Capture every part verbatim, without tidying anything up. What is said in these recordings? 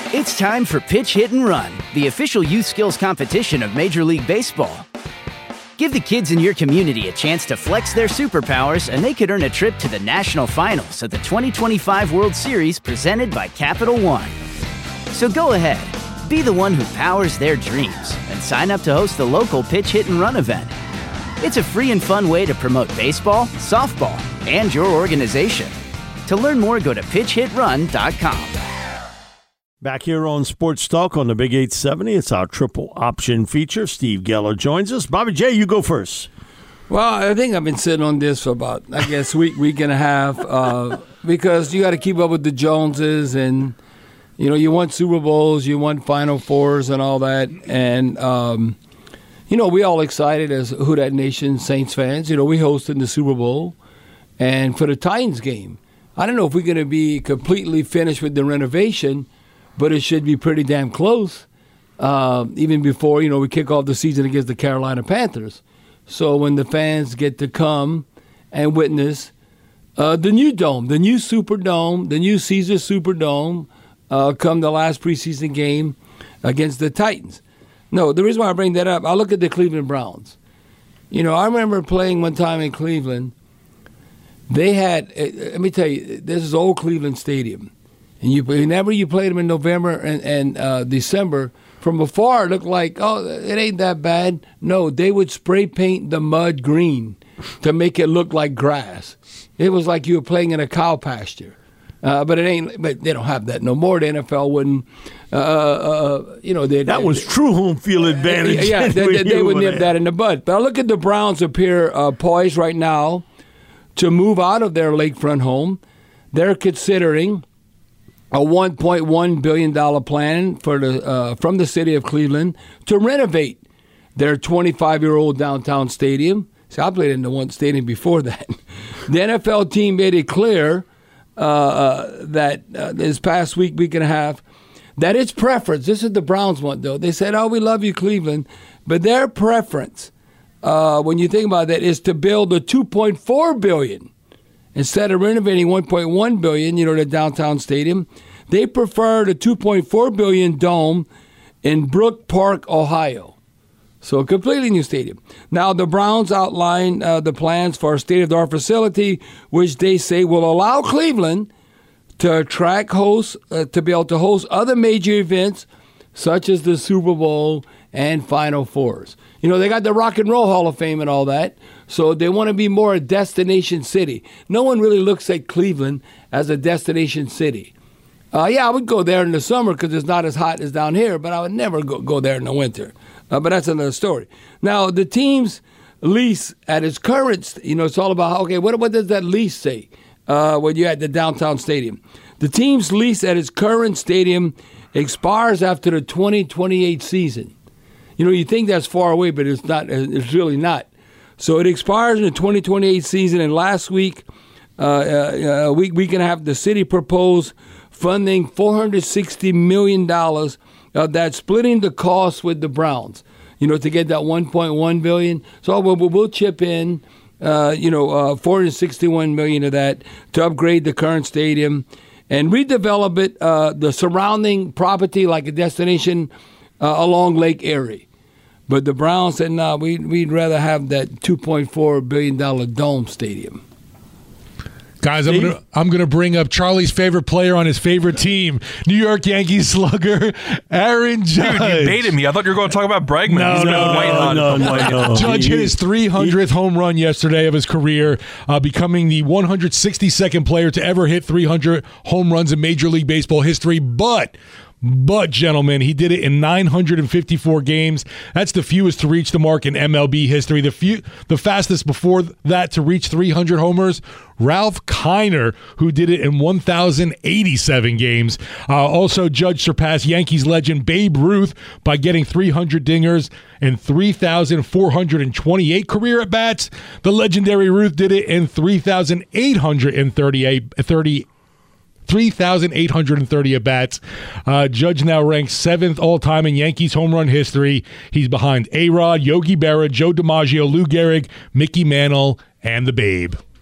It's time for Pitch, Hit, and Run, the official youth skills competition of Major League Baseball. Give the kids in your community a chance to flex their superpowers, and they could earn a trip to the national finals of the twenty twenty-five World Series presented by Capital One. So go ahead, be the one who powers their dreams, and sign up to host the local Pitch, Hit, and Run event. It's a free and fun way to promote baseball, softball, and your organization. To learn more, go to pitch hit run dot com. Back here on Sports Talk on the Big eight seventy, it's our triple option feature. Steve Geller joins us. Bobby J, you go first. Well, I think I've been sitting on this for about, I guess, week, week and a half, uh, because you got to keep up with the Joneses, and, you know, you want Super Bowls, you want Final Fours and all that, and, um, you know, we all excited as Who Dat Nation Saints fans. You know, we hosted the Super Bowl, and for the Titans game, I don't know if we're going to be completely finished with the renovation, but it should be pretty damn close, uh, even before, you know, we kick off the season against the Carolina Panthers. So when the fans get to come and witness uh, the new dome, the new Superdome, the new Caesar Superdome, uh, come the last preseason game against the Titans. No, the reason why I bring that up, I look at the Cleveland Browns. You know, I remember playing one time in Cleveland. They had, let me tell you, this is old Cleveland Stadium. And you, whenever you played them in November and, and uh, December, from afar it looked like, oh, it ain't that bad. No, they would spray paint the mud green to make it look like grass. It was like you were playing in a cow pasture. Uh, but it ain't. But they don't have that no more. The N F L wouldn't. Uh, uh, you know, they, that they, was true home field advantage. Uh, yeah, they, they, they would nip that in the bud. But I look at the Browns appear uh, poised right now to move out of their lakefront home. They're considering a one point one billion dollars plan for the uh, from the city of Cleveland to renovate their twenty-five-year-old downtown stadium. See, I played in the one stadium before that. The N F L team made it clear uh, uh, that uh, this past week, week and a half, that its preference, this is the Browns one, though. They said, oh, we love you, Cleveland. But their preference, uh, when you think about that, is to build a two point four billion dollars. Instead of renovating one point one billion dollars, you know, the downtown stadium, they prefer the two point four billion dollars dome in Brook Park, Ohio. So a completely new stadium. Now, the Browns outlined uh, the plans for a state-of-the-art facility, which they say will allow Cleveland to attract hosts, uh, to be able to host other major events, such as the Super Bowl and Final Fours. You know, they got the Rock and Roll Hall of Fame and all that, so they want to be more a destination city. No one really looks at Cleveland as a destination city. Uh, yeah, I would go there in the summer because it's not as hot as down here, but I would never go, go there in the winter. Uh, but that's another story. Now, the team's lease at its current, you know, it's all about, okay, what, what does that lease say uh, when you're at the downtown stadium? The team's lease at its current stadium expires after the twenty twenty-eight season. You know, you think that's far away, but it's not. It's really not. So it expires in the twenty twenty-eight season, and last week, uh, uh, a week, week and a half, the city proposed funding four hundred sixty million dollars of that, splitting the cost with the Browns, you know, to get that one point one billion dollars. So we'll, we'll chip in, uh, you know, uh, four hundred sixty-one million dollars of that to upgrade the current stadium and redevelop it, uh, the surrounding property like a destination uh, along Lake Erie. But the Browns said, no, nah, we'd, we'd rather have that two point four billion dollars dome stadium. Guys, I'm gonna I'm gonna bring up Charlie's favorite player on his favorite team, New York Yankees slugger Aaron Judge. Dude, you baited me. I thought you were going to talk about Bregman. No, He's no, white hot no, no, no. Judge hit his three hundredth home run yesterday of his career, uh, becoming the one hundred sixty-second player to ever hit three hundred home runs in Major League Baseball history. But But, gentlemen, he did it in nine hundred fifty-four games. That's the fewest to reach the mark in M L B history. The few, the fastest before that to reach three hundred homers, Ralph Kiner, who did it in one thousand eighty-seven games. Uh, also, Judge surpassed Yankees legend Babe Ruth by getting three hundred dingers and three thousand four hundred twenty-eight career at-bats. The legendary Ruth did it in three thousand eight hundred thirty-eight thirty three thousand eight hundred thirty at-bats. Uh, Judge now ranks seventh all-time in Yankees home run history. He's behind A-Rod, Yogi Berra, Joe DiMaggio, Lou Gehrig, Mickey Mantle, and the Babe.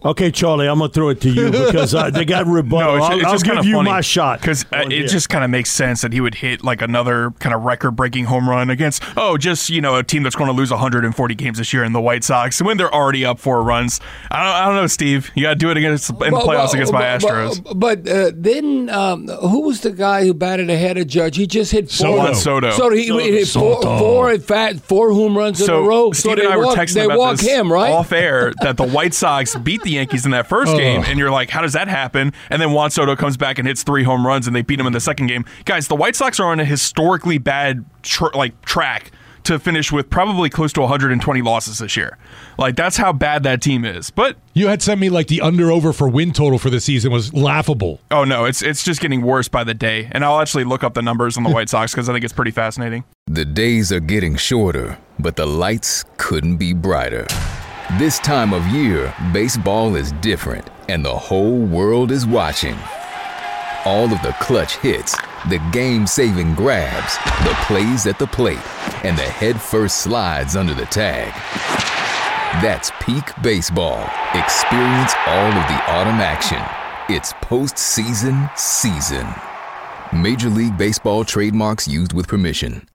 Okay, Charlie, I'm going to throw it to you because uh, they got rebuttal. No, it's, I'll, it's I'll just give kind of you funny my shot. Because uh, it just kind of makes sense that he would hit like another kind of record-breaking home run against, oh, just, you know, a team that's going to lose one hundred forty games this year in the White Sox when they're already up four runs. I don't, I don't know, Steve. You got to do it against in the Well, playoffs well, against my but- Astros. But, but uh, then, um, who was the guy who batted ahead of Judge? He just hit four. Soto. Soto. So he, he hit four, Soto. four, in fact, four home runs in So a row. Steve so and I were walk, texting they about walk this him, right? off air that the White Sox beat the Yankees in that first Ugh. game, and you're like, how does that happen? And then Juan Soto comes back and hits three home runs, and they beat him in the second game. Guys, the White Sox are on a historically bad tr- like track to finish with probably close to one hundred twenty losses this year. Like, that's how bad that team is. But You had sent me like the under-over for win total for the season was laughable. oh no, it's it's just getting worse by the day. And I'll actually look up the numbers on the White Sox because I think it's pretty fascinating. The days are getting shorter, but the lights couldn't be brighter. This time of year, baseball is different, and the whole world is watching. All of the clutch hits, the game-saving grabs, the plays at the plate, and the head-first slides under the tag. That's peak baseball. Experience all of the autumn action. It's postseason season. Major League Baseball trademarks used with permission.